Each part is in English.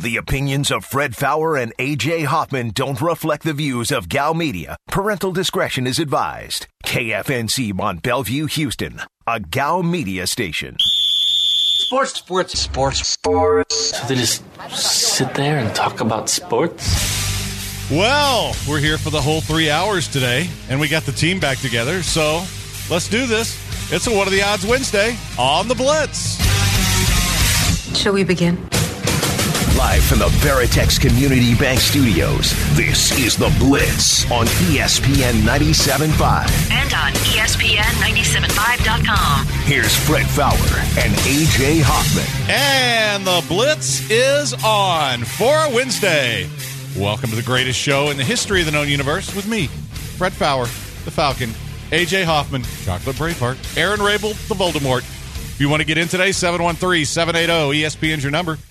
The opinions of Fred Fowler and A.J. Hoffman don't reflect the views of Gal Media. Parental discretion is advised. KFNC Mont Bellevue, Houston, a Gal Media station. Sports. So they just sit there and talk about sports? Well, we're here for the whole 3 hours today, and we got the team back together, so let's do this. It's a What Are the Odds Wednesday on the Blitz. Shall we begin? Live from the Veritex Community Bank Studios, this is The Blitz on ESPN 97.5. And on ESPN975.com. Here's Fred Fowler and A.J. Hoffman. And The Blitz is on for Wednesday. Welcome to the greatest show in the history of the known universe with me, Fred Fowler, the Falcon, A.J. Hoffman, Chocolate Braveheart, Aaron Rabel, the Voldemort. If you want to get in today, 713-780-ESPN's your number.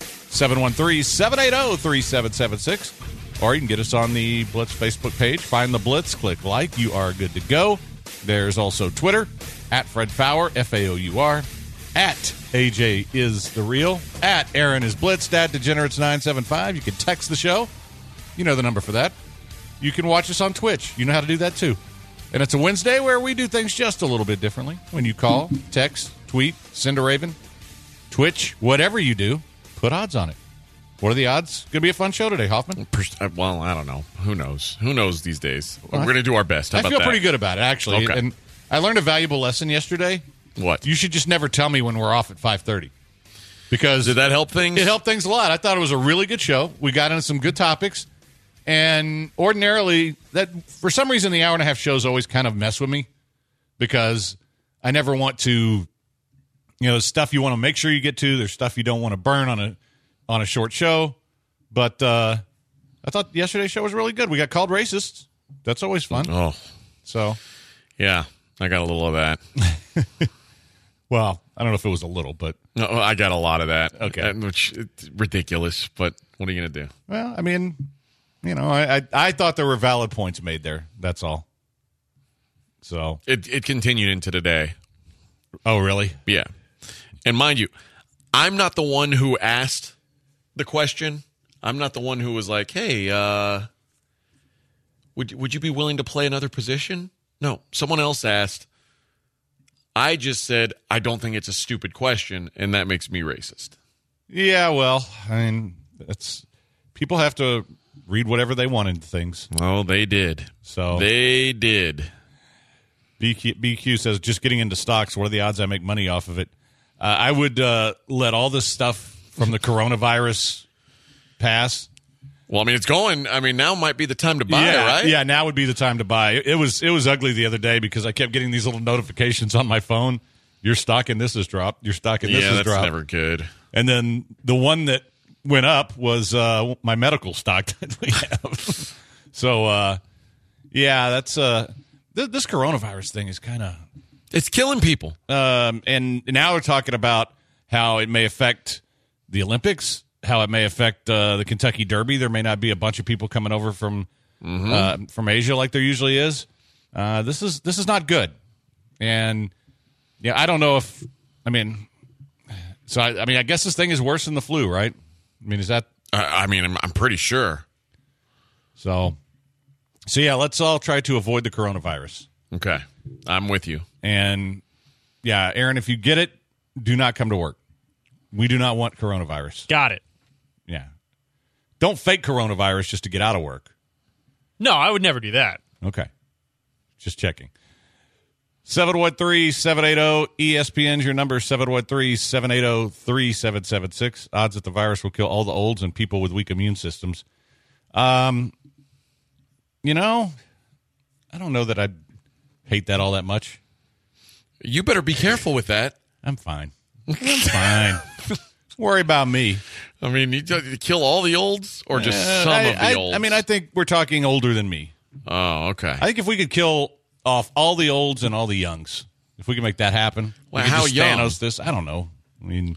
713-780-3776. Or you can get us on the Blitz Facebook page. Find the Blitz, click like. You are good to go. There's also Twitter, at Fred Fowler, F-A-O-U-R, at AJ is the real, at Aaron is Blitz, at Degenerates975. You can text the show. You know the number for that. You can watch us on Twitch. You know how to do that too. And it's a Wednesday where we do things just a little bit differently. When you call, text, tweet, send a Raven, Twitch, whatever you do, put odds on it. What are the odds? Going to be a fun show today, Hoffman. Well, I don't know. Who knows? Who knows these days? We're going to do our best. How I about feel that? pretty good about it, actually. Okay. And I learned a valuable lesson yesterday. What? You should just never tell me when we're off at 5:30. Because did that help things? It helped things a lot. I thought it was a really good show. We got into some good topics. And ordinarily, that for some reason, the hour-and-a-half shows always kind of mess with me because I never want to, there's stuff you want to make sure you get to. There's stuff you don't want to burn on a short show. But I thought yesterday's show was really good. We got called racist. That's always fun. Oh. So. Yeah, I got a little of that. Well, I don't know if it was a little, but. No, I got a lot of that. Okay. Which it's ridiculous, but what are you going to do? Well, I mean, I thought there were valid points made there. That's all. So. It continued into today. Oh, really? Yeah. And mind you, I'm not the one who asked the question. I'm not the one who was like, hey, would you be willing to play another position? No, someone else asked. I just said, I don't think it's a stupid question, and that makes me racist. Yeah, well, I mean, people have to read whatever they want into things. Well, they did. So they did. BQ says, just getting into stocks, what are the odds I make money off of it? I would let all this stuff from the coronavirus pass. Well, I mean, it's going. I mean, now might be the time to buy, right? Yeah, now would be the time to buy. It was ugly the other day because I kept getting these little notifications on my phone. Your stock in this has dropped. Your stock in this has dropped. Yeah, that's never good. And then the one that went up was my medical stock that we have. So, that's this coronavirus thing is kind of... It's killing people. And now we're talking about how it may affect the Olympics, how it may affect the Kentucky Derby. There may not be a bunch of people coming over from Asia like there usually is. This is not good. And yeah, I don't know if I guess this thing is worse than the flu, right? I mean, is that? I'm pretty sure. So yeah, let's all try to avoid the coronavirus. Okay, I'm with you. And yeah, Aaron, if you get it, do not come to work. We do not want coronavirus. Got it. Yeah. Don't fake coronavirus just to get out of work. No, I would never do that. Okay. Just checking. 713-780-ESPN's your number, 713-780-3776. Odds that the virus will kill all the olds and people with weak immune systems. I don't know that I'd hate that all that much. You better be careful with that. I'm fine. Don't worry about me. I mean, you kill all the olds or just some of the olds? I mean, I think we're talking older than me. Oh, okay. I think if we could kill off all the olds and all the youngs, if we can make that happen. Well, how young? Thanos this? I don't know. I mean,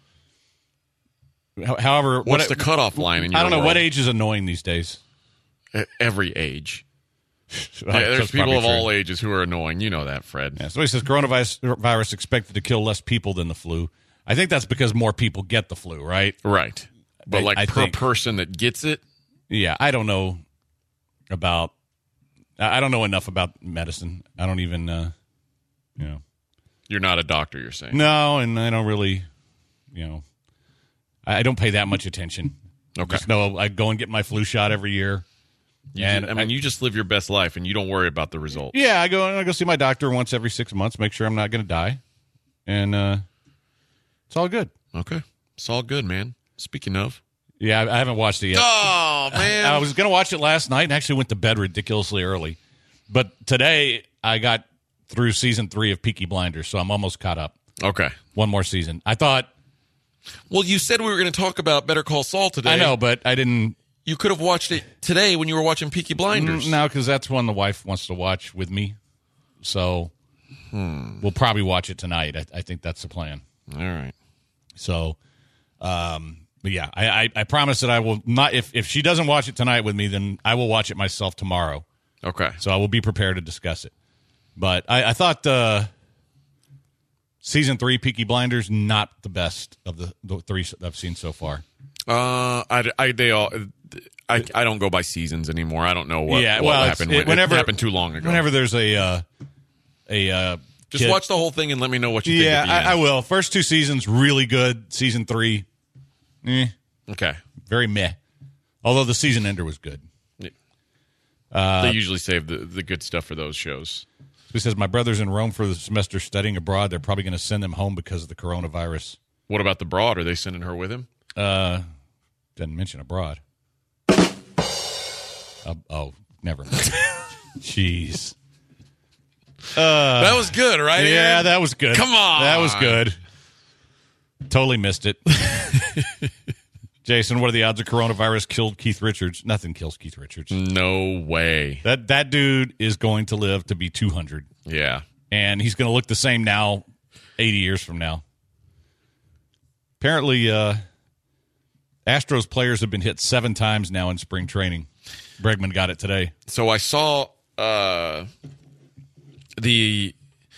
however. What's the cutoff line in your I don't know. world? What age is annoying these days? Every age. There's people of all ages who are annoying. You know that, Fred. Yeah, somebody says coronavirus expected to kill less people than the flu. I think that's because more people get the flu, right? Right. But I per think, person that gets it? Yeah, I don't know enough about medicine. I don't even, You're not a doctor, you're saying? No, and I don't really, I don't pay that much attention. Okay. Just know I go and get my flu shot every year. You just live your best life, and you don't worry about the results. Yeah, I go see my doctor once every 6 months, make sure I'm not going to die, and it's all good. Okay, it's all good, man. Speaking of, yeah, I haven't watched it yet. Oh man, I was going to watch it last night and actually went to bed ridiculously early, but today I got through season 3 of Peaky Blinders, so I'm almost caught up. Okay, one more season. I thought. Well, you said we were going to talk about Better Call Saul today. I know, but I didn't. You could have watched it today when you were watching Peaky Blinders. No, because that's one the wife wants to watch with me. So we'll probably watch it tonight. I think that's the plan. All right. So, but yeah, I promise that I will not. If she doesn't watch it tonight with me, then I will watch it myself tomorrow. Okay. So I will be prepared to discuss it. But I thought season 3 Peaky Blinders not the best of the 3 I've seen so far. I don't go by seasons anymore. I don't know what happened. It happened too long ago. Whenever there's just watch the whole thing and let me know what you think. Yeah, I will. First 2 seasons really good. Season 3, okay, very meh. Although the season ender was good. They usually save the good stuff for those shows. He says, my brother's in Rome for the semester studying abroad. They're probably going to send them home because of the coronavirus. What about the broad? Are they sending her with him? Didn't mention abroad. Never mind. Jeez. That was good, right? Yeah, Aaron? that was good. Come on. That was good. Totally missed it. Jason, what are the odds of coronavirus killed Keith Richards? Nothing kills Keith Richards. No way. That dude is going to live to be 200. Yeah. And he's going to look the same now 80 years from now. Apparently, Astros players have been hit 7 times now in spring training. Bregman got it today. So I saw the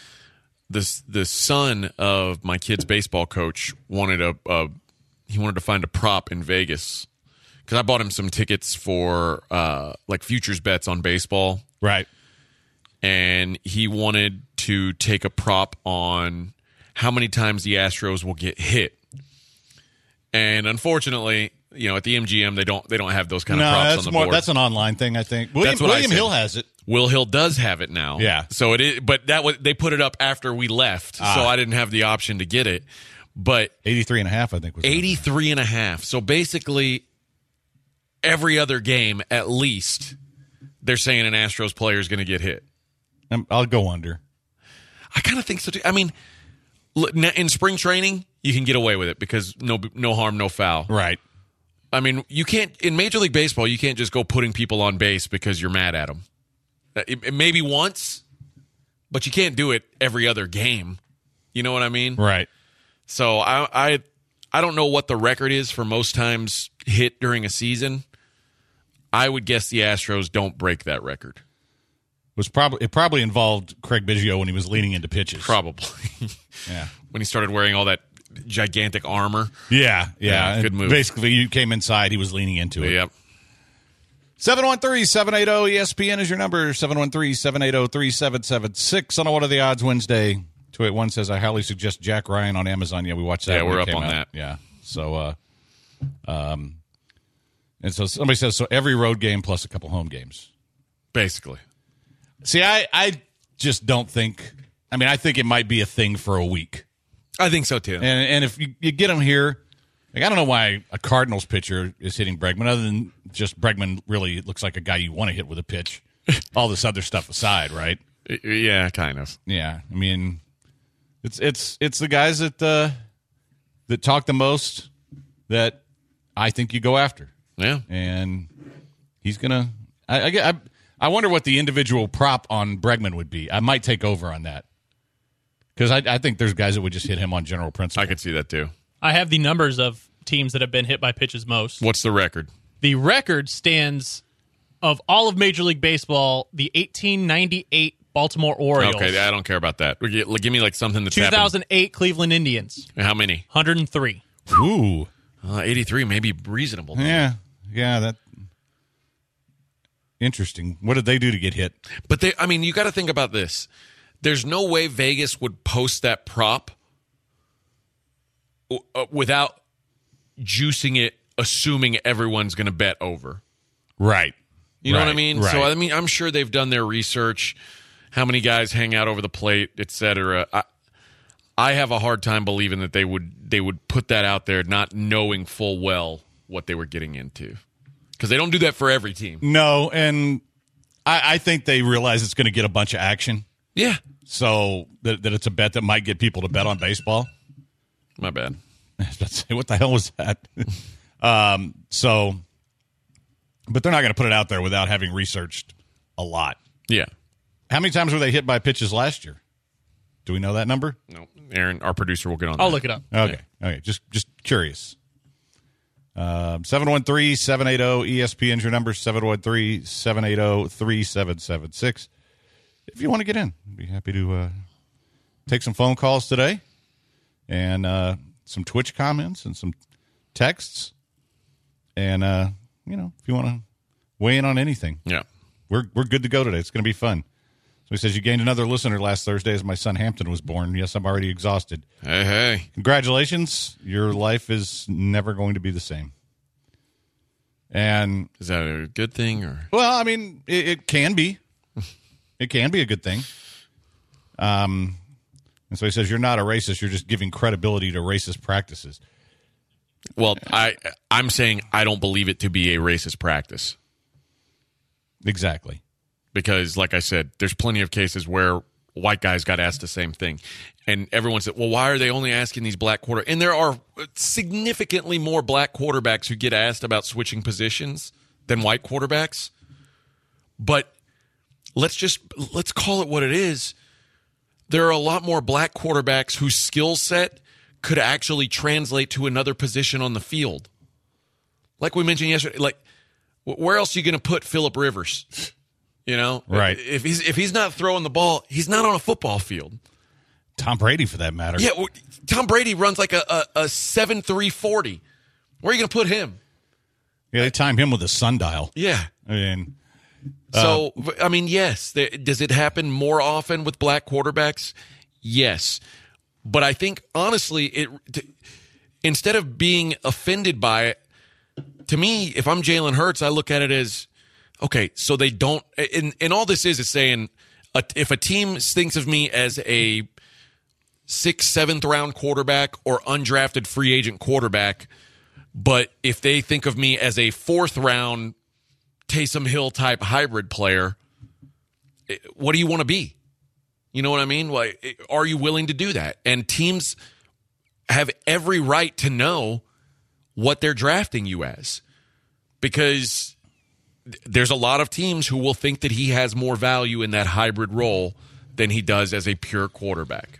son of my kid's baseball coach wanted he wanted to find a prop in Vegas because I bought him some tickets for like futures bets on baseball. Right. And he wanted to take a prop on how many times the Astros will get hit. And unfortunately, at the MGM they don't have those kind of props on the board. That's an online thing, I think. William Hill has it. Will Hill does have it now. Yeah. So it is, but they put it up after we left, so I didn't have the option to get it. But 83.5, I think was 83.5. So basically, every other game, at least, they're saying an Astros player is going to get hit. I'll go under. I kind of think so too. I mean, in spring training, you can get away with it because no harm, no foul. Right. I mean, you can't in Major League Baseball. You can't just go putting people on base because you're mad at them. Maybe once, but you can't do it every other game. You know what I mean? Right. So I don't know what the record is for most times hit during a season. I would guess the Astros don't break that record. It probably involved Craig Biggio when he was leaning into pitches. Probably. Yeah. When he started wearing all that gigantic armor. Yeah. Good move. Basically, you came inside, he was leaning into it. Yep. 713-780-ESPN is your number. 713-780-3776 on a What Are the Odds Wednesday. 281 says, I highly suggest Jack Ryan on Amazon. Yeah, we watched that. Yeah, we're up on that. Yeah. So, and so somebody says, so every road game plus a couple home games. Basically. See, I just don't think, I think it might be a thing for a week. I think so, too. And if you get him here, I don't know why a Cardinals pitcher is hitting Bregman, other than just Bregman really looks like a guy you want to hit with a pitch. All this other stuff aside, right? Yeah, kind of. Yeah, it's the guys that talk the most that I think you go after. Yeah, and he's gonna. I wonder what the individual prop on Bregman would be. I might take over on that because I think there's guys that would just hit him on general principle. I could see that too. I have the numbers of teams that have been hit by pitches most. What's the record? The record stands of all of Major League Baseball, the 1898 Baltimore Orioles. Okay, I don't care about that. Give me like something that's 2008 Cleveland Indians. How many? 103. Ooh. 83 may be reasonable. Yeah, that interesting. What did they do to get hit? But you got to think about this. There's no way Vegas would post that prop without juicing it, assuming everyone's going to bet over. Right. You know what I mean? Right. So I'm sure they've done their research, how many guys hang out over the plate, etc. I have a hard time believing that they would put that out there not knowing full well what they were getting into. Because they don't do that for every team. No, and I think they realize it's going to get a bunch of action. Yeah. So that it's a bet that might get people to bet on baseball. My bad. Let's say, what the hell was that? But they're not going to put it out there without having researched a lot. Yeah. How many times were they hit by pitches last year? Do we know that number? No. Aaron, our producer, will get on that. I'll look it up. Okay. Yeah. Okay. Just curious. 713-780-ESPN's your number, 713-780-3776. If you want to get in, I'd be happy to take some phone calls today and some Twitch comments and some texts. And, if you want to weigh in on anything. Yeah. We're good to go today. It's going to be fun. So he says, you gained another listener last Thursday as my son Hampton was born. Yes, I'm already exhausted. Hey. Congratulations. Your life is never going to be the same. And is that a good thing? Or well, I mean, it can be. It can be a good thing. And so he says, you're not a racist. You're just giving credibility to racist practices. Well, I'm saying I don't believe it to be a racist practice. Exactly. Because, like I said, there's plenty of cases where white guys got asked the same thing. And everyone said, well, why are they only asking these black quarterbacks? And there are significantly more black quarterbacks who get asked about switching positions than white quarterbacks. But let's call it what it is. There are a lot more black quarterbacks whose skill set could actually translate to another position on the field. Like we mentioned yesterday, like where else are you going to put Phillip Rivers? You know, right? If he's not throwing the ball, he's not on a football field. Tom Brady, for that matter. Yeah, Tom Brady runs like a 7.3 40. Where are you going to put him? Yeah, they time him with a sundial. Yeah, I mean, yes. Does it happen more often with black quarterbacks? Yes, but I think honestly, instead of being offended by it, to me, if I'm Jalen Hurts, I look at it as, okay, so they don't, and all this is saying, if a team thinks of me as a 6th, 7th round quarterback or undrafted free agent quarterback, but if they think of me as a 4th round Taysom Hill type hybrid player, what do you want to be? You know what I mean? Like, are you willing to do that? And teams have every right to know what they're drafting you as, because there's a lot of teams who will think that he has more value in that hybrid role than he does as a pure quarterback.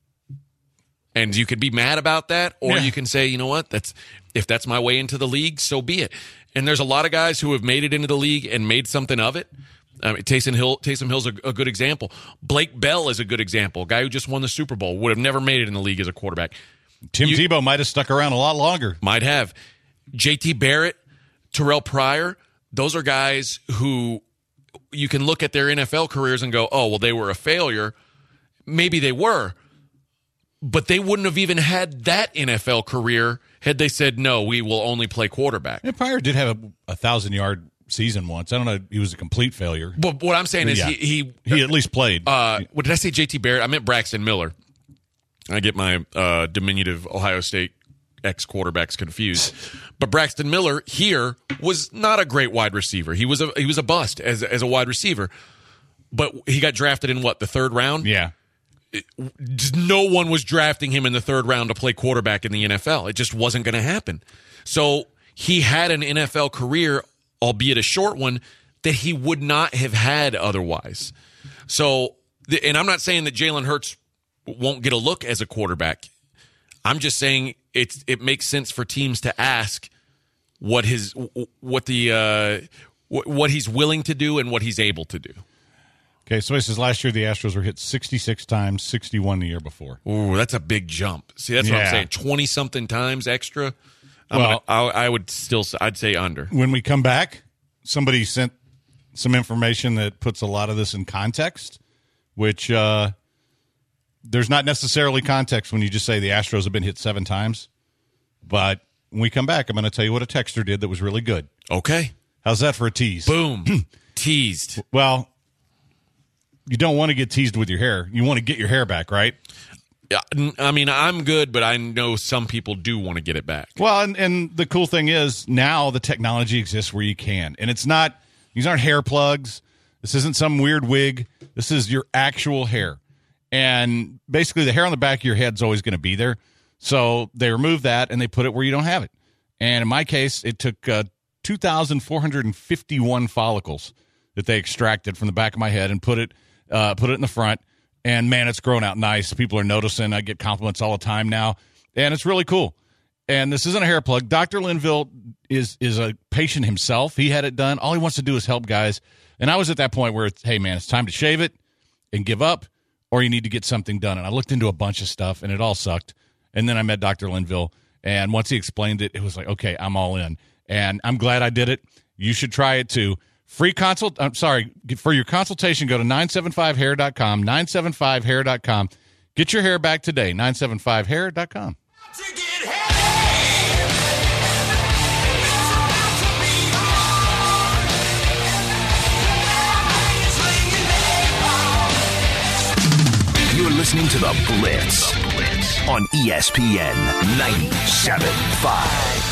And you could be mad about that, or you can say, you know what, if that's my way into the league, so be it. And there's a lot of guys who have made it into the league and made something of it. I mean, Taysom Hill's a good example. Blake Bell is a good example. A guy who just won the Super Bowl, would have never made it in the league as a quarterback. Tim Tebow might have stuck around a lot longer. Might have. J.T. Barrett, Terrell Pryor, those are guys who you can look at their NFL careers and go, oh, well, they were a failure. Maybe they were. But they wouldn't have even had that NFL career had they said, no, we will only play quarterback. Yeah, Pryor did have a 1,000-yard season once. I don't know. He was a complete failure. But what I'm saying is he at least played. What did I say, J.T. Barrett? I meant Braxton Miller. I get my diminutive Ohio State ex-quarterbacks confused. But Braxton Miller here was not a great wide receiver. He was a bust as a wide receiver. But he got drafted in what, the 3rd round? Yeah. No one was drafting him in the 3rd round to play quarterback in the NFL. It just wasn't going to happen. So he had an NFL career, albeit a short one, that he would not have had otherwise. So, and I'm not saying that Jalen Hurts won't get a look as a quarterback. I'm just saying it makes sense for teams to ask what he's willing to do and what he's able to do. Okay, so he says last year the Astros were hit 66 times, 61 the year before. Ooh, that's a big jump. See, that's what I'm saying. 20-something times extra. I'd say under. When we come back, somebody sent some information that puts a lot of this in context, which there's not necessarily context when you just say the Astros have been hit 7 times. But when we come back, I'm going to tell you what a texter did that was really good. Okay. How's that for a tease? Boom. Teased. Well, you don't want to get teased with your hair. You want to get your hair back, right? Yeah, I mean, I'm good, but I know some people do want to get it back. Well, and the cool thing is now the technology exists where you can. And it's not, these aren't hair plugs. This isn't some weird wig. This is your actual hair. And basically the hair on the back of your head is always going to be there. So they remove that and they put it where you don't have it. And in my case, it took 2,451 follicles that they extracted from the back of my head and put it in the front. And, man, it's grown out nice. People are noticing. I get compliments all the time now. And it's really cool. And this isn't a hair plug. Dr. Linville is a patient himself. He had it done. All he wants to do is help guys. And I was at that point where, hey, man, it's time to shave it and give up, or you need to get something done. And I looked into a bunch of stuff, and it all sucked. And then I met Dr. Linville. And once he explained it, it was like, okay, I'm all in. And I'm glad I did it. You should try it, too. For your consultation, go to 975hair.com, 975hair.com. Get your hair back today, 975hair.com. You're listening to The Blitz on ESPN 97.5.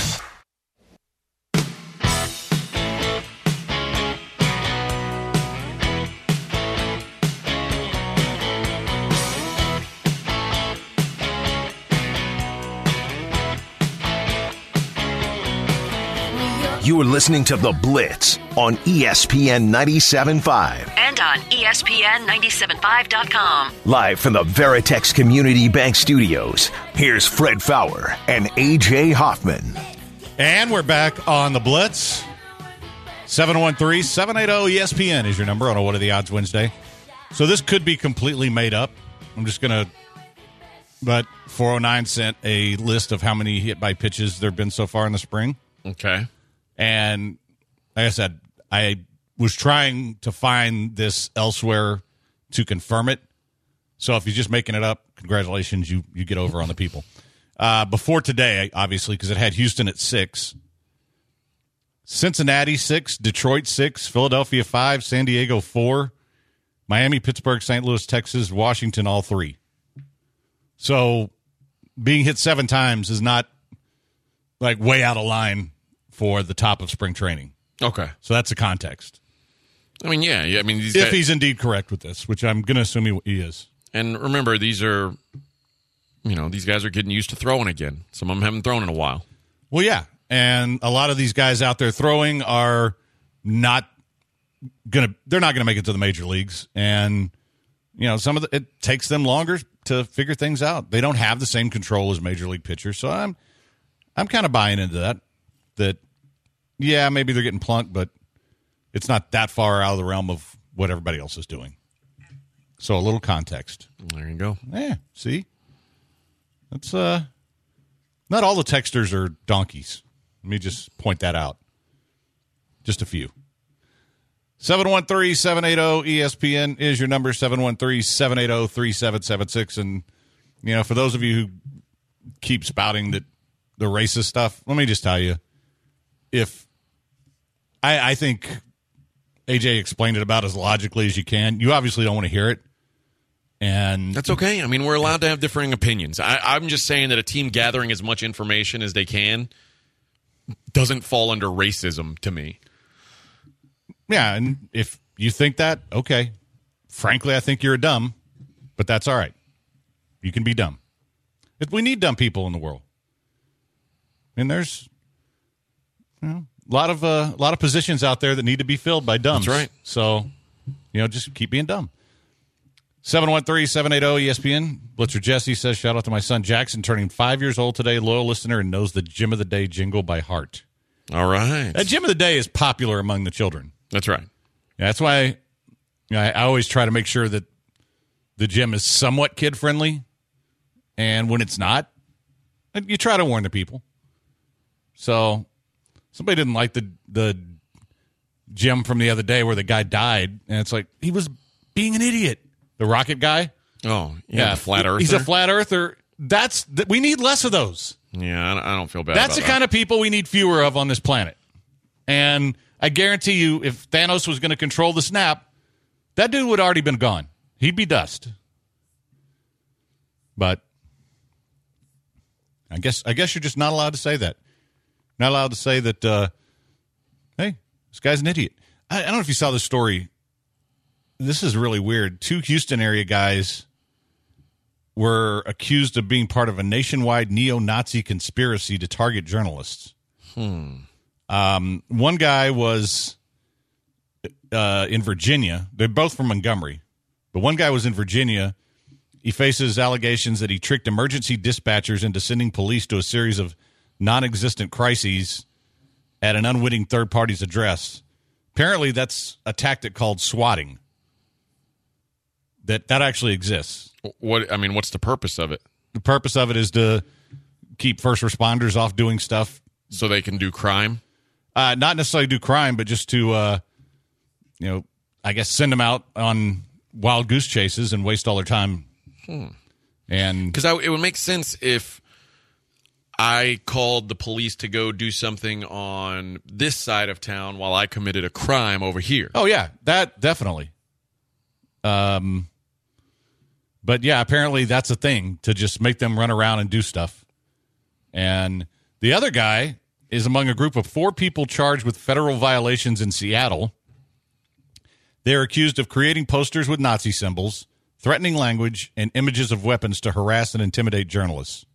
You are listening to The Blitz on ESPN 97.5. And on ESPN975.com. Live from the Veritex Community Bank Studios, here's Fred Faour and A.J. Hoffman. And we're back on The Blitz. 713-780-ESPN is your number on a What Are the Odds Wednesday. So this could be completely made up. I'm just going to... But 409 sent a list of how many hit-by pitches there have been so far in the spring. Okay. And like I said, I was trying to find this elsewhere to confirm it. So if you're just making it up, congratulations, you get over on the people. Before today, obviously, because it had Houston at 6. Cincinnati 6, Detroit 6, Philadelphia 5, San Diego 4, Miami, Pittsburgh, St. Louis, Texas, Washington, all 3. So being hit 7 times is not like way out of line for the top of spring training. Okay. So that's the context. I mean, yeah. I mean, if he's indeed correct with this, which I'm going to assume he is. And remember, these guys are getting used to throwing again. Some of them haven't thrown in a while. Well, yeah. And a lot of these guys out there throwing are not going to, they're not going to make it to the major leagues. And, it takes them longer to figure things out. They don't have the same control as major league pitchers. So I'm kind of buying into that, yeah, maybe they're getting plunked, but it's not that far out of the realm of what everybody else is doing. So a little context. There you go. Yeah, see? That's not all the texters are donkeys. Let me just point that out. Just a few. 713-780-ESPN is your number, 713-780-3776. And, for those of you who keep spouting the racist stuff, let me just tell you, if I think AJ explained it about as logically as you can, you obviously don't want to hear it. And that's okay. I mean, we're allowed to have differing opinions. I'm just saying that a team gathering as much information as they can doesn't fall under racism to me. Yeah, and if you think that, okay. Frankly, I think you're dumb, but that's all right. You can be dumb. We need dumb people in the world. And there's a lot of positions out there that need to be filled by dumbs. That's right. So, just keep being dumb. 713-780-ESPN. Blitzer Jesse says, shout out to my son Jackson, turning 5 years old today, loyal listener, and knows the Gym of the Day jingle by heart. All right. That Gym of the Day is popular among the children. That's right. Yeah, that's why I always try to make sure that the gym is somewhat kid-friendly. And when it's not, you try to warn the people. So somebody didn't like the Jim from the other day where the guy died, and it's like he was being an idiot. The rocket guy. Oh, yeah, the flat earther. He's a flat earther. We need less of those. Yeah, I don't feel bad. That's the kind of people we need fewer of on this planet. And I guarantee you, if Thanos was going to control the snap, that dude would have already been gone. He'd be dust. But I guess you're just not allowed to say that. Not allowed to say that, hey, this guy's an idiot. I don't know if you saw this story. This is really weird. 2 Houston area guys were accused of being part of a nationwide neo-Nazi conspiracy to target journalists. One guy was in Virginia. They're both from Montgomery. But one guy was in Virginia. He faces allegations that he tricked emergency dispatchers into sending police to a series of non-existent crises at an unwitting third party's address. Apparently, that's a tactic called swatting. That actually exists. What's the purpose of it? The purpose of it is to keep first responders off doing stuff. So they can do crime? Not necessarily do crime, but just to, I guess send them out on wild goose chases and waste all their time. And because it would make sense if I called the police to go do something on this side of town while I committed a crime over here. Oh, yeah, that definitely. But yeah, apparently that's a thing, to just make them run around and do stuff. And the other guy is among a group of 4 people charged with federal violations in Seattle. They're accused of creating posters with Nazi symbols, threatening language, and images of weapons to harass and intimidate journalists.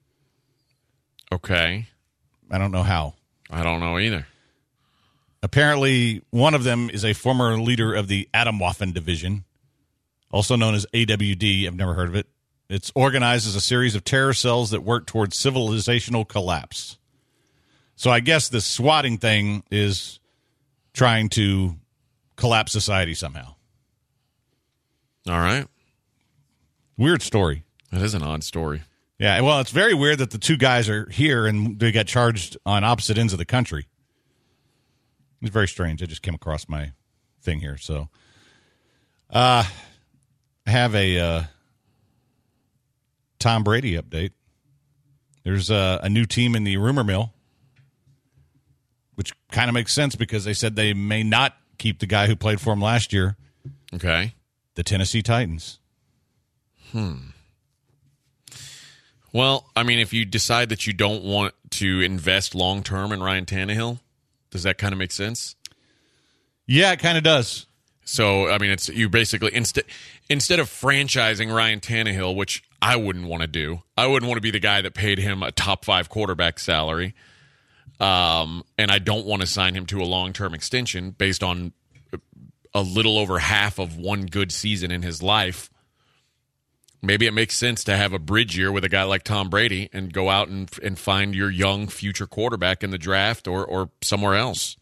Okay. I don't know how. I don't know either. Apparently, one of them is a former leader of the Atomwaffen Division, also known as AWD. I've never heard of it. It's organized as a series of terror cells that work towards civilizational collapse. So I guess this swatting thing is trying to collapse society somehow. All right. Weird story. That is an odd story. Yeah, well, it's very weird that the 2 guys are here and they got charged on opposite ends of the country. It's very strange. I just came across my thing here. So I have a Tom Brady update. There's a new team in the rumor mill, which kind of makes sense because they said they may not keep the guy who played for him last year. Okay. The Tennessee Titans. Well, if you decide that you don't want to invest long-term in Ryan Tannehill, does that kind of make sense? Yeah, it kind of does. So, it's you basically, instead of franchising Ryan Tannehill, which I wouldn't want to do, I wouldn't want to be the guy that paid him a top 5 quarterback salary, and I don't want to sign him to a long-term extension based on a little over half of one good season in his life. Maybe it makes sense to have a bridge year with a guy like Tom Brady and go out and find your young future quarterback in the draft or somewhere else.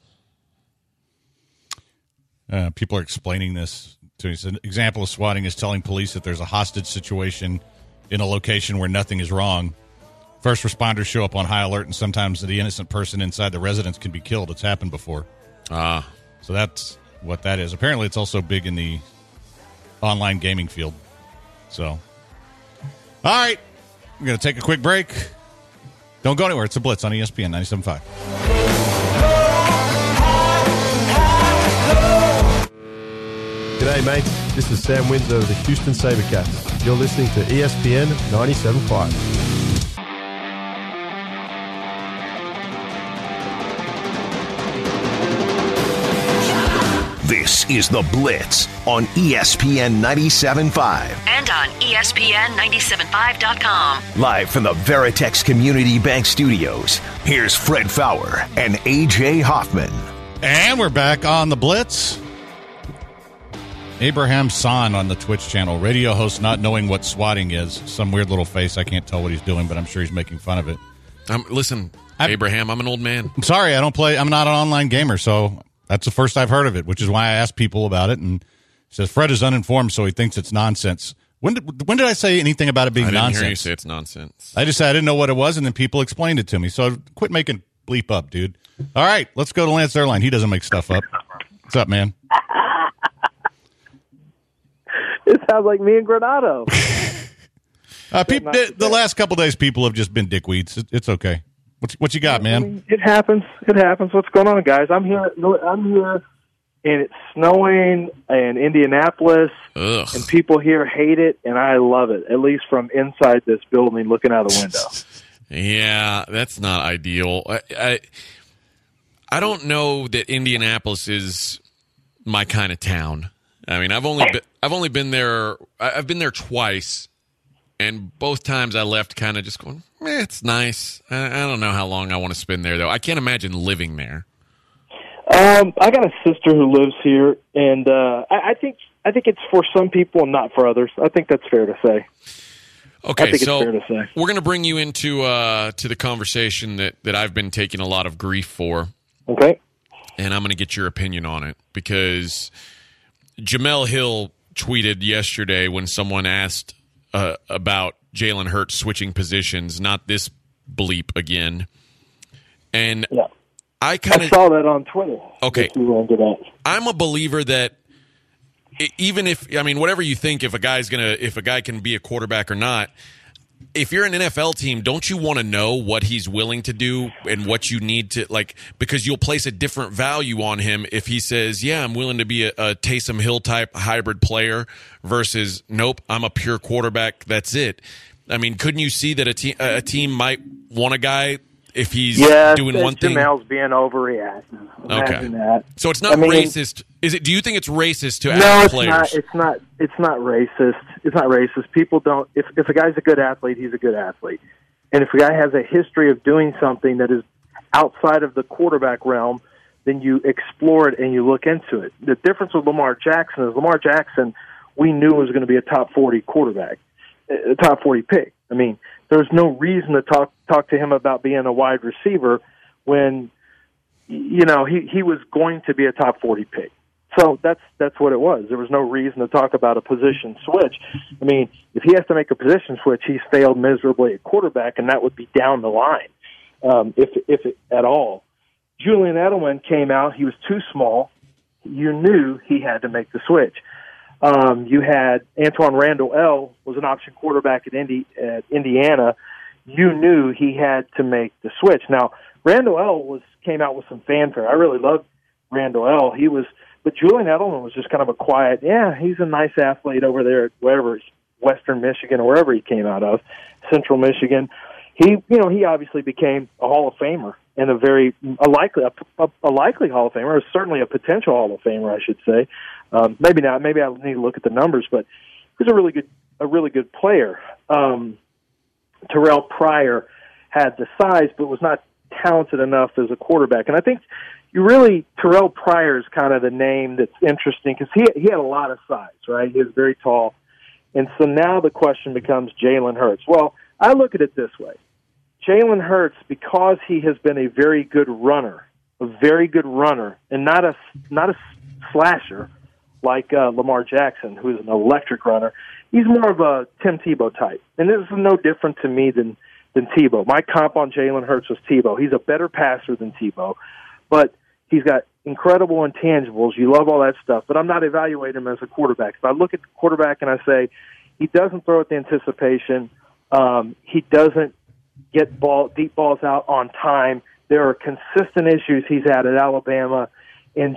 People are explaining this to me. An example of swatting is telling police that there's a hostage situation in a location where nothing is wrong. First responders show up on high alert, and sometimes the innocent person inside the residence can be killed. It's happened before. So that's what that is. Apparently, it's also big in the online gaming field. So, all right, we're going to take a quick break. Don't go anywhere. It's a Blitz on ESPN 97.5. G'day, mates. This is Sam Windsor of the Houston SaberCats. You're listening to ESPN 97.5. This is The Blitz on ESPN 97.5. And on ESPN975.com. Live from the Veritex Community Bank Studios, here's Fred Faour and A.J. Hoffman. And we're back on The Blitz. Abraham San on the Twitch channel. Radio host not knowing what swatting is. Some weird little face. I can't tell what he's doing, but I'm sure he's making fun of it. Listen, Abraham, I'm an old man. I'm sorry, I don't play. I'm not an online gamer, so that's the first I've heard of it, which is why I asked people about it. And he says Fred is uninformed, so he thinks it's nonsense. When did I say anything about it being nonsense? I didn't hear you say it's nonsense. I just said I didn't know what it was, and then people explained it to me. So quit making bleep up, dude. All right, let's go to Lance Airline. He doesn't make stuff up. What's up, man? It sounds like me and Granado. The last couple days, people have just been dickweeds. It's okay. What you got, man? It happens. It happens. What's going on, guys? I'm here, and it's snowing in Indianapolis, and people here hate it, and I love it, at least from inside this building looking out the window. Yeah, that's not ideal. I don't know that Indianapolis is my kind of town. I mean, I've only been there. I've been there twice, and both times I left kind of just going, it's nice. I don't know how long I want to spend there, though. I can't imagine living there. I got a sister who lives here, and I think it's for some people and not for others. I think that's fair to say. Okay, so we're going to bring you into to the conversation that I've been taking a lot of grief for. Okay. And I'm going to get your opinion on it because Jamel Hill tweeted yesterday when someone asked about Jalen Hurts switching positions, not this bleep again. And yeah. I saw that on Twitter. Okay. I'm a believer that even whatever you think, if a guy can be a quarterback or not, if you're an NFL team, don't you want to know what he's willing to do and what you need to, because you'll place a different value on him if he says, yeah, I'm willing to be a Taysom Hill type hybrid player versus, nope, I'm a pure quarterback. That's it. I mean, couldn't you see that a team might want a guy if he's doing one thing? Jamel's being overreactive. Imagine that. So it's not racist. Is it? Do you think it's racist to ask players? No, it's not racist. It's not racist. People don't. If a guy's a good athlete, he's a good athlete. And if a guy has a history of doing something that is outside of the quarterback realm, then you explore it and you look into it. The difference with Lamar Jackson is Lamar Jackson, we knew was going to be a top 40 quarterback, a top 40 pick. I mean, there's no reason to talk to him about being a wide receiver when, he was going to be a top 40 pick. So that's what it was. There was no reason to talk about a position switch. I mean, if he has to make a position switch, he's failed miserably at quarterback, and that would be down the line, if at all. Julian Edelman came out. He was too small. You knew he had to make the switch. You had Antoine Randall L. was an option quarterback at Indiana. You knew he had to make the switch. Now, Randall L. came out with some fanfare. I really loved Randall L. But Julian Edelman was just kind of a quiet, he's a nice athlete over there at wherever, Western Michigan or wherever he came out of, Central Michigan. He obviously became a Hall of Famer and a likely Hall of Famer, or certainly a potential Hall of Famer, I should say. Maybe not. Maybe I need to look at the numbers, but he's a really good player. Terrell Pryor had the size, but was not talented enough as a quarterback. And I think Terrell Pryor is kind of the name that's interesting because he had a lot of size, right? He was very tall. And so now the question becomes Jalen Hurts. Well, I look at it this way. Jalen Hurts, because he has been a very good runner, and not a slasher like Lamar Jackson, who is an electric runner. He's more of a Tim Tebow type. And this is no different to me than Tebow. My comp on Jalen Hurts was Tebow. He's a better passer than Tebow, but he's got incredible intangibles. You love all that stuff, but I'm not evaluating him as a quarterback. So I look at the quarterback and I say, he doesn't throw at the anticipation. He doesn't get deep balls out on time. There are consistent issues he's had at Alabama and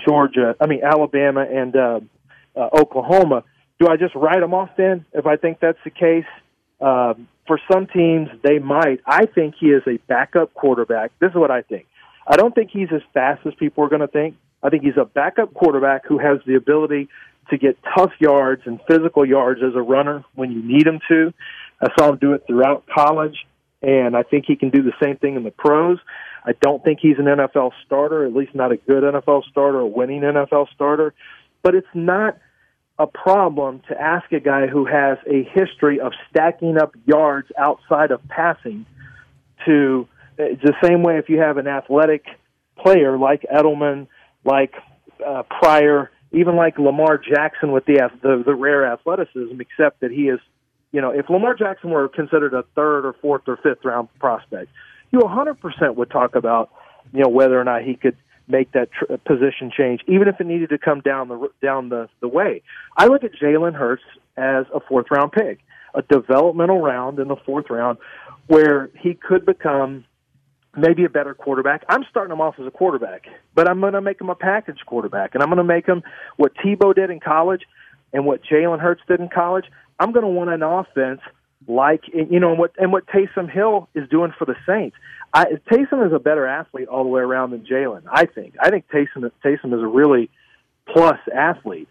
Oklahoma. Do I just write him off then if I think that's the case? For some teams, they might. I think he is a backup quarterback. This is what I think. I don't think he's as fast as people are going to think. I think he's a backup quarterback who has the ability to get tough yards and physical yards as a runner when you need him to. I saw him do it throughout college, and I think he can do the same thing in the pros. I don't think he's an NFL starter, at least not a good NFL starter, a winning NFL starter. But it's not a problem to ask a guy who has a history of stacking up yards outside of passing to the same way if you have an athletic player like Edelman, like Pryor, even like Lamar Jackson with the rare athleticism, except that he is, if Lamar Jackson were considered a third or fourth or fifth round prospect, you 100% would talk about whether or not he could make that position change, even if it needed to come down the way. I look at Jalen Hurts as a fourth-round pick, a developmental round in the fourth round where he could become maybe a better quarterback. I'm starting him off as a quarterback, but I'm going to make him a package quarterback, and I'm going to make him what Tebow did in college and what Jalen Hurts did in college. I'm going to want an offense like, what Taysom Hill is doing for the Saints. Taysom is a better athlete all the way around than Jalen, I think. I think Taysom is a really plus athlete.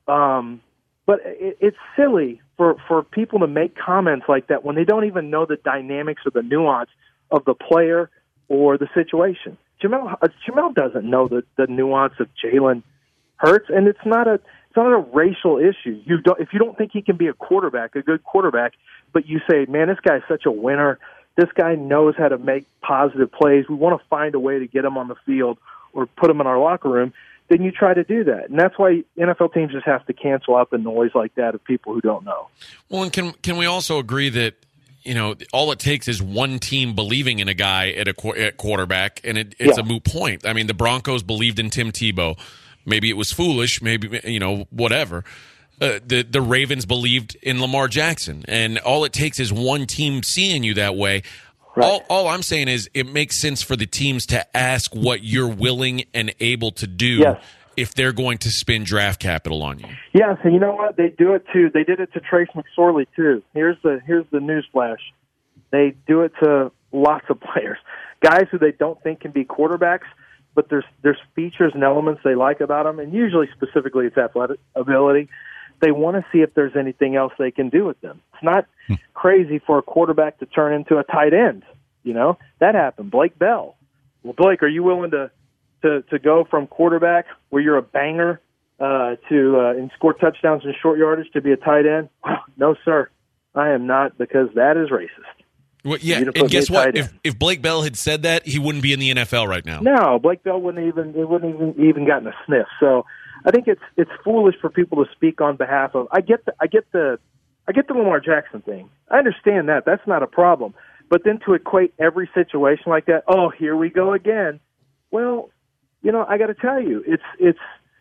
But it's silly for people to make comments like that when they don't even know the dynamics or the nuance of the player or the situation. Jamel doesn't know the nuance of Jalen Hurts, and it's not a racial issue. If you don't think he can be a good quarterback, but you say, man, this guy's such a winner, this guy knows how to make positive plays, we want to find a way to get him on the field or put him in our locker room, then you try to do that. And that's why NFL teams just have to cancel out the noise like that of people who don't know. Well, and can we also agree that, all it takes is one team believing in a guy at quarterback, and it's a moot point. I mean, the Broncos believed in Tim Tebow. Maybe it was foolish, maybe, whatever. The Ravens believed in Lamar Jackson, and all it takes is one team seeing you that way. Right. All I'm saying is it makes sense for the teams to ask what you're willing and able to do if they're going to spend draft capital on you. Yes, and you know what? They do it too. They did it to Trace McSorley too. Here's the news flash. They do it to lots of players, guys who they don't think can be quarterbacks, but there's features and elements they like about them, and usually specifically it's athletic ability. They want to see if there's anything else they can do with them. It's not crazy for a quarterback to turn into a tight end. That happened. Blake Bell. Well, Blake, are you willing to go from quarterback where you're a banger and score touchdowns in short yardage to be a tight end? No, sir. I am not, because that is racist. Well, yeah, and guess what? If Blake Bell had said that, he wouldn't be in the NFL right now. No, Blake Bell wouldn't even gotten a sniff. So I think it's foolish for people to speak on behalf of. I get the Lamar Jackson thing. I understand that. That's not a problem. But then to equate every situation like that, oh, here we go again. Well, I got to tell you, it's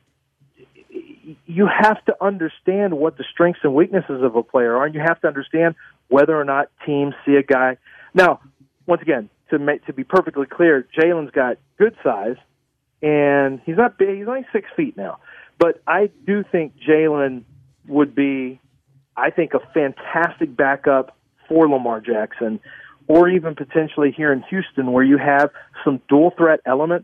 you have to understand what the strengths and weaknesses of a player are, and you have to understand whether or not teams see a guy. Now, once again, to be perfectly clear, Jalen's got good size, and he's not big. He's only 6 feet now. But I do think Jalen would be, I think, a fantastic backup for Lamar Jackson, or even potentially here in Houston where you have some dual threat elements.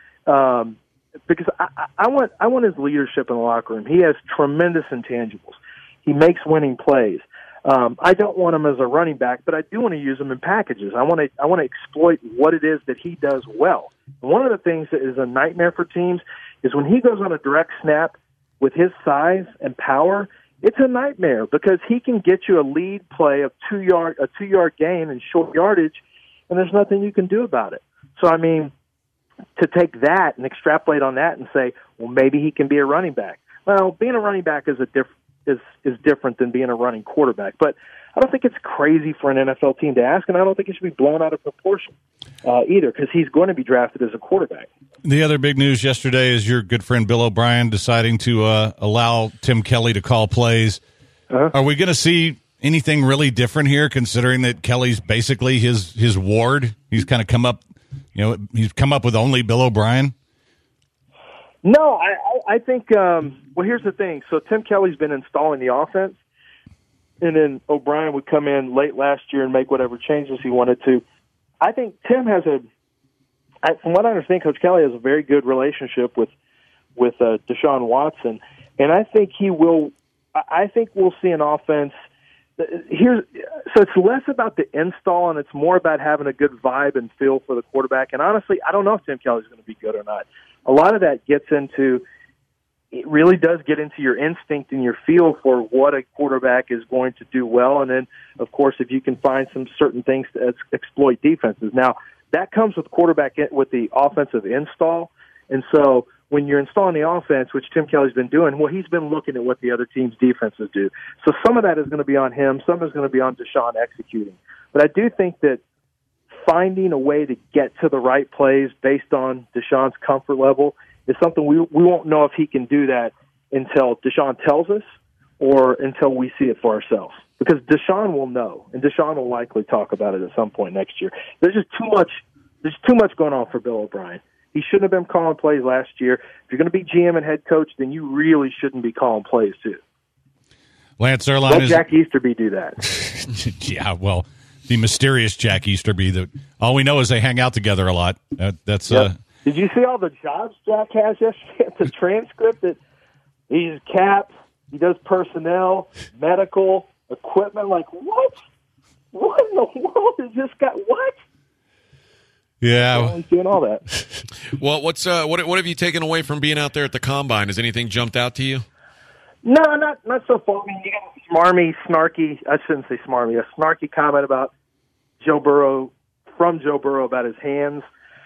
Because I want his leadership in the locker room. He has tremendous intangibles. He makes winning plays. I don't want him as a running back, but I do want to use him in packages. I want to exploit what it is that he does well. And one of the things that is a nightmare for teams is when he goes on a direct snap with his size and power. It's a nightmare because he can get you a lead play of a 2-yard gain in short yardage, and there's nothing you can do about it. So I mean, to take that and extrapolate on that and say, well, maybe he can be a running back. Well, being a running back is different than being a running quarterback. But I don't think it's crazy for an NFL team to ask, and I don't think it should be blown out of proportion either, because he's going to be drafted as a quarterback. The other big news yesterday is your good friend Bill O'Brien deciding to allow Tim Kelly to call plays. Are we going to see anything really different here, considering that Kelly's basically his ward? He's kind of come up, he's come up with only Bill O'Brien. No, I think. Well, here's the thing. So Tim Kelly's been installing the offense, and then O'Brien would come in late last year and make whatever changes he wanted to. I think Tim has from what I understand, Coach Kelly has a very good relationship with Deshaun Watson, and I think he will. I think we'll see an offense. So it's less about the install and it's more about having a good vibe and feel for the quarterback. And honestly, I don't know if Tim Kelly's going to be good or not. A lot of that it really does get into your instinct and your feel for what a quarterback is going to do well. And then, of course, if you can find some certain things to exploit defenses. Now, that comes with with the offensive install. And so when you're installing the offense, which Tim Kelly's been doing, well, he's been looking at what the other team's defenses do. So some of that is going to be on him. Some is going to be on Deshaun executing. But I do think that finding a way to get to the right plays based on Deshaun's comfort level is something we won't know if he can do that until Deshaun tells us or until we see it for ourselves. Because Deshaun will know, and Deshaun will likely talk about it at some point next year. There's just too much going on for Bill O'Brien. He shouldn't have been calling plays last year. If you're going to be GM and head coach, then you really shouldn't be calling plays too. Lance Zierlein Let Jack Easterby do that. Yeah, well, the mysterious Jack Easterby. That all we know is they hang out together a lot. That's. Yep. Did you see all the jobs Jack has yesterday? The transcript that he's cap, he does personnel, medical, equipment. Like what? What in the world is this guy? What? Yeah, he's doing all that. Well, what have you taken away from being out there at the Combine? Has anything jumped out to you? No, not so far. I mean, you got a smarmy, snarky, I shouldn't say smarmy, a snarky comment about Joe Burrow about his hands.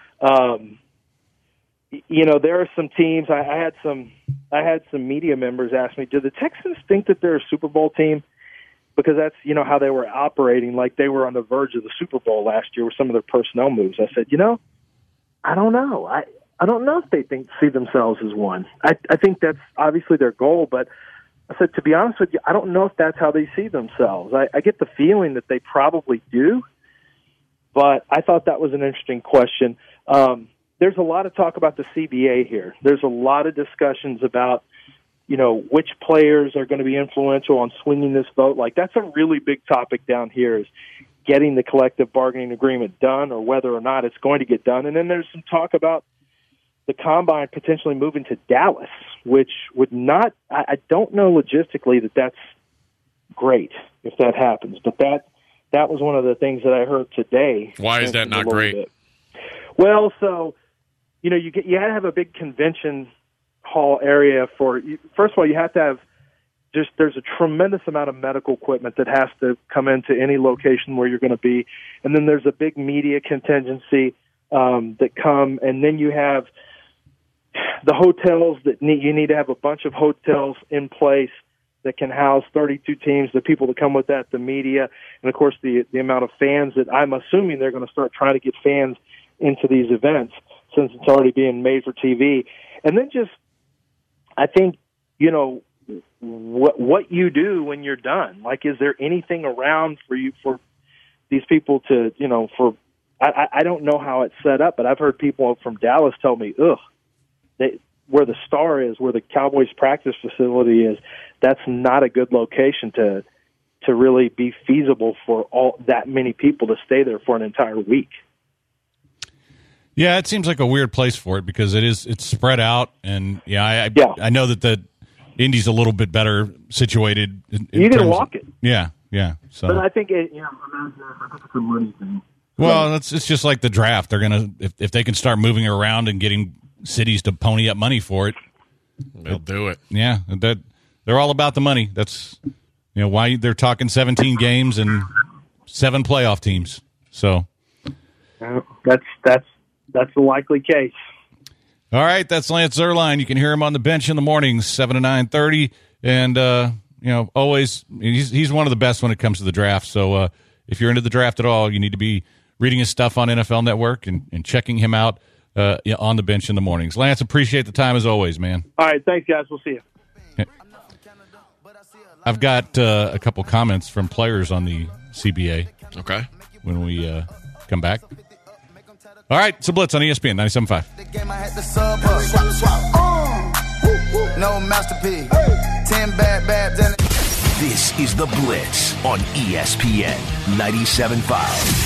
There are some teams, I had some media members ask me, do the Texans think that they're a Super Bowl team? Because that's, how they were operating, like they were on the verge of the Super Bowl last year with some of their personnel moves. I said, I don't know. I don't know if they see themselves as one. I think that's obviously their goal, but I said, to be honest with you, I don't know if that's how they see themselves. I get the feeling that they probably do, but I thought that was an interesting question. There's a lot of talk about the CBA here. There's a lot of discussions about, which players are going to be influential on swinging this vote. Like, that's a really big topic down here, is getting the collective bargaining agreement done or whether or not it's going to get done. And then there's some talk about the Combine potentially moving to Dallas, which would not, I don't know logistically that that's great if that happens, but that was one of the things that I heard today. Why is that not great? Bit. Well, so, you had to have a big convention hall area first of all, you have to have there's a tremendous amount of medical equipment that has to come into any location where you're going to be. And then there's a big media contingency that come, and then you have the hotels you need to have a bunch of hotels in place that can house 32 teams, the people that come with that, the media, and of course the amount of fans that I'm assuming they're going to start trying to get fans into these events since it's already being made for TV. And then I think, what you do when you're done. Like, is there anything around for these people to, I don't know how it's set up, but I've heard people from Dallas tell me, where the Star is, where the Cowboys practice facility is, that's not a good location to really be feasible for all that many people to stay there for an entire week. Yeah, it seems like a weird place for it because it's spread out, and I know that the Indy's a little bit better situated. You can walk it. Yeah. So, but I think it's a money thing. Well, it's just like the draft. They're gonna if they can start moving around and getting cities to pony up money for it, they'll do it. Yeah, they're all about the money. That's why they're talking 17 games and 7 playoff teams. So that's a likely case. All right, that's Lance Zierlein. You can hear him on the bench in the mornings, 7 to 9:30, and always he's one of the best when it comes to the draft. So if you're into the draft at all, you need to be reading his stuff on NFL Network and checking him out on the bench in the mornings. Lance, appreciate the time as always, man. All right, thanks, guys. We'll see you. I've got a couple comments from players on the CBA. Okay. When we come back. All right, it's a Blitz on ESPN 97.5. The game I had to sub up. No masterpiece. 10 bad babs and This is The Blitz on ESPN 97.5.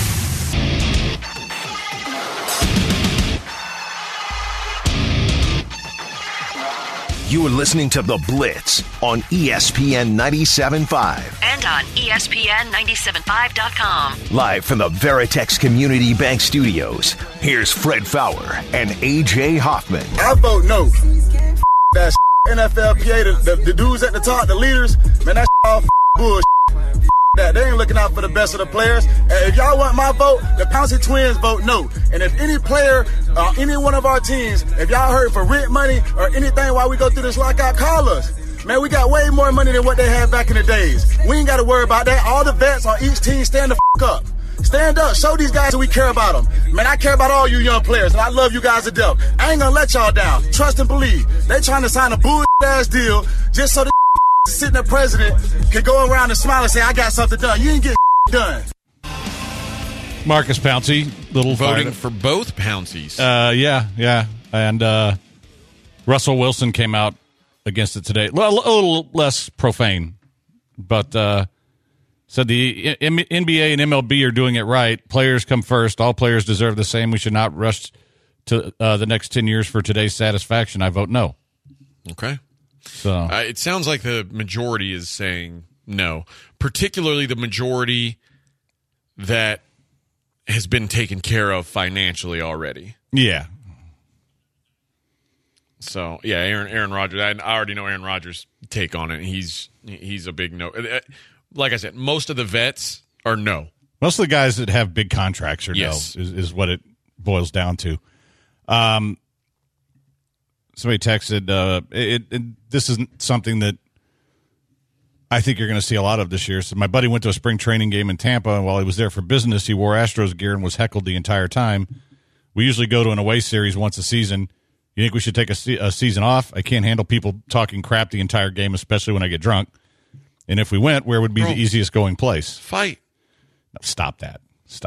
You are listening to The Blitz on ESPN 97.5. And on ESPN975.com. Live from the Veritex Community Bank Studios, here's Fred Fowler and A.J. Hoffman. I vote no. That NFLPA, the dudes at the top, the leaders, man, that all bullshit. That they ain't looking out for the best of the players. And if y'all want my vote, the Pouncey Twins vote no. And if any player, any one of our teams, if y'all hurt for rent money or anything while we go through this lockout, call us. Man, we got way more money than what they had back in the days. We ain't got to worry about that. All the vets on each team stand the up. Stand up. Show these guys that we care about them. Man, I care about all you young players, and I love you guys to death. I ain't gonna let y'all down. Trust and believe. They trying to sign a bullshit-ass deal just so the sitting there president can go around and smile and say, I got something done. You ain't get done. Marcus Pouncey, little voting for both Pounceys. Yeah. And Russell Wilson came out against it today. A little less profane, but said the NBA and MLB are doing it right. Players come first. All players deserve the same. We should not rush to the next 10 years for today's satisfaction. I vote no. Okay. So it sounds like the majority is saying no, particularly the majority that has been taken care of financially already. Yeah. So, yeah, Aaron Rodgers. I already know Aaron Rodgers' take on it. He's a big no. Like I said, most of the vets are no. Most of the guys that have big contracts are yes. no, is what it boils down to. Somebody texted, this isn't something that I think you're going to see a lot of this year. So my buddy went to a spring training game in Tampa, and while he was there for business, he wore Astros gear and was heckled the entire time. We usually go to an away series once a season. You think we should take a season off? I can't handle people talking crap the entire game, especially when I get drunk. And if we went, where would be the easiest going place? Fight. No, stop that.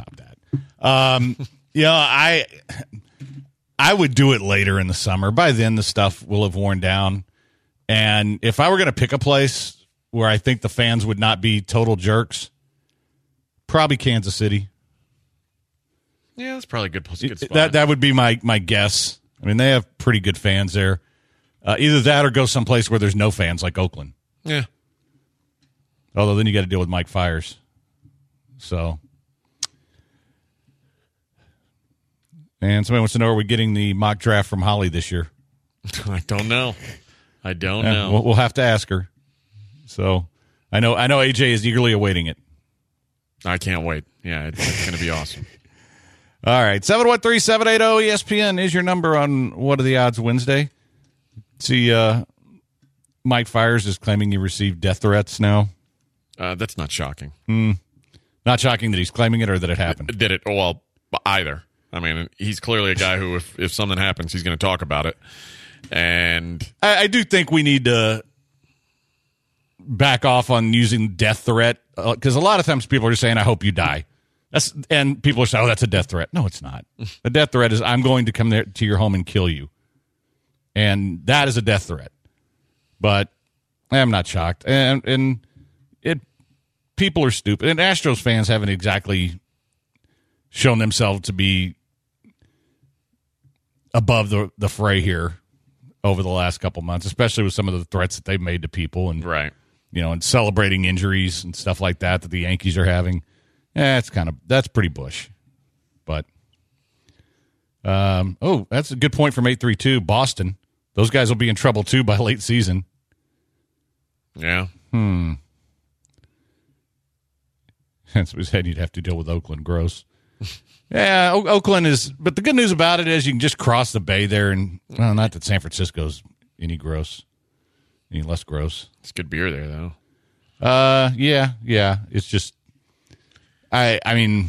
I would do it later in the summer. By then, the stuff will have worn down. And if I were going to pick a place where I think the fans would not be total jerks, probably Kansas City. Yeah, that's probably a good spot. That would be my guess. I mean, they have pretty good fans there. Either that or go someplace where there's no fans, like Oakland. Yeah. Although then you got to deal with Mike Fiers. So. And somebody wants to know, are we getting the mock draft from Holly this year? I don't know. know. We'll have to ask her. So I know AJ is eagerly awaiting it. I can't wait. Yeah, it's going to be awesome. All right. 713-780-ESPN is your number on What Are the Odds Wednesday. See, Mike Fiers is claiming he received death threats now. That's not shocking. Not shocking that he's claiming it or that it happened. Did it? Well, either. I mean, he's clearly a guy who, if something happens, he's going to talk about it. And I do think we need to back off on using death threat, because a lot of times people are just saying, I hope you die. And people are saying, oh, that's a death threat. No, it's not. A death threat is, I'm going to come there to your home and kill you. And that is a death threat. But I'm not shocked. And people are stupid. And Astros fans haven't exactly shown themselves to be above the fray here over the last couple months, especially with some of the threats that they've made to people, and right, and celebrating injuries and stuff like that the Yankees are having. That's pretty Bush. But that's a good point from 832 Boston. Those guys will be in trouble too by late season. Yeah. That's what he said. You'd have to deal with Oakland. Gross. Yeah, Oakland is, but the good news about it is you can just cross the bay there, and not that San Francisco's any less gross. It's good beer there, though. Yeah. It's just, I've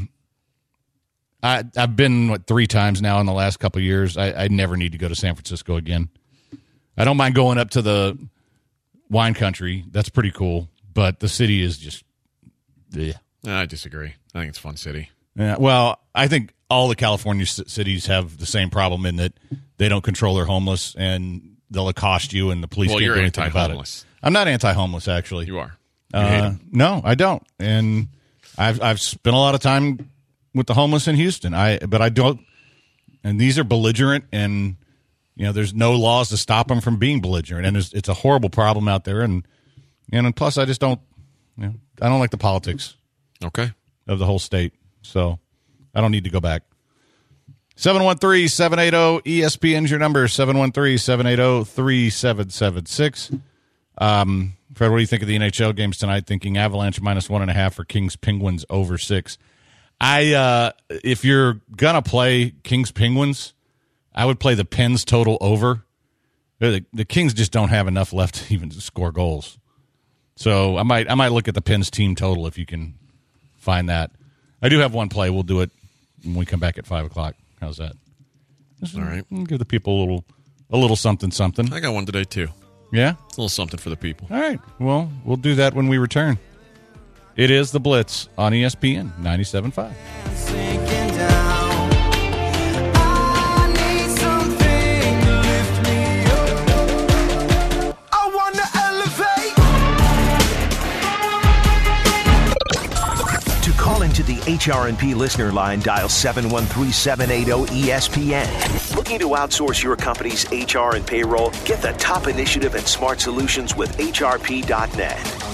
been 3 times now in the last couple of years. I never need to go to San Francisco again. I don't mind going up to the wine country. That's pretty cool, but the city is just, yeah. I disagree. I think it's a fun city. Yeah, well, I think all the California cities have the same problem in that they don't control their homeless, and they'll accost you, and the police can't do anything about it. I'm not anti-homeless, actually. You are. You hate them. No, I don't. And I've spent a lot of time with the homeless in Houston. But I don't. And these are belligerent, and there's no laws to stop them from being belligerent, and it's a horrible problem out there. And plus, I just don't. I don't like the politics. Okay. Of the whole state. So I don't need to go back. 713-780-ESPN's your number, 713-780-3776. Fred, what do you think of the NHL games tonight? Thinking Avalanche -1.5 or Kings Penguins over 6. If you're going to play Kings Penguins, I would play the Pens total over. The Kings just don't have enough left to even score goals. So I might look at the Pens team total if you can find that. I do have one play. We'll do it when we come back at 5 o'clock. How's that? All right. We'll give the people a little something. I got one today, too. Yeah? It's a little something for the people. All right. Well, we'll do that when we return. It is The Blitz on ESPN 97.5. Call into the HRNP listener line, dial 713-780-ESPN. Looking to outsource your company's HR and payroll? Get the top initiative and smart solutions with HRP.net.